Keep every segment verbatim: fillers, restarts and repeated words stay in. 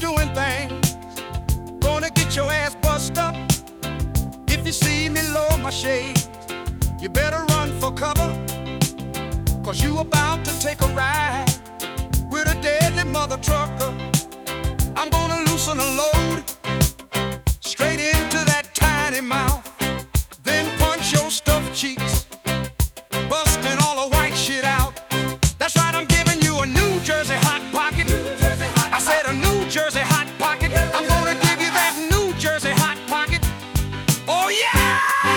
doing things, gonna get your ass bust up. If you see me lower my shades, you better run for cover, cause you about to take a ride with a deadly mother trucker. I'm gonna loosen a load straight into that tiny mouth, then punch your stuffed cheeks, busting all the white shit out. That's right, I'm giving you a New Jersey hot pocket. I said a New Jersey hot pocket. I'm gonna give you that New Jersey hot pocket. Oh yeah!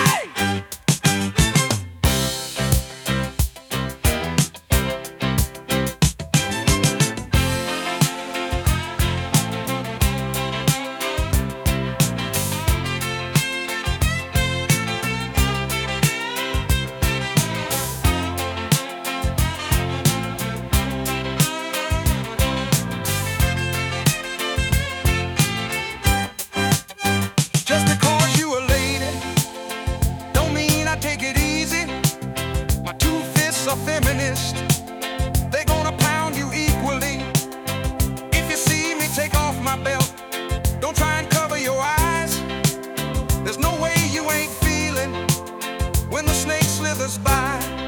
Just because you a lady, don't mean I take it easy. My two fists are feminist, they gonna pound you equally. If you see me take off my belt, don't try and cover your eyes. There's no way you ain't feeling when the snake slithers by.